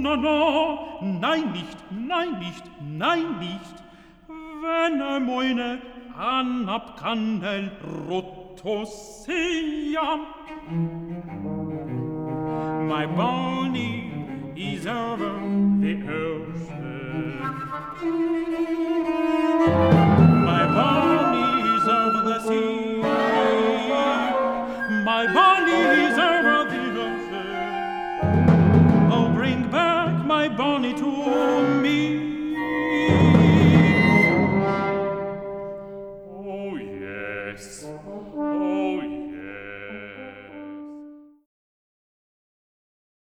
no, no, nein nicht, nein nicht, nein nicht. Wenn meine anab candel rotto sia. My Bonnie is over the ocean. My Bonnie is over the sea. My Bonnie is over the ocean. Oh, bring back my Bonnie to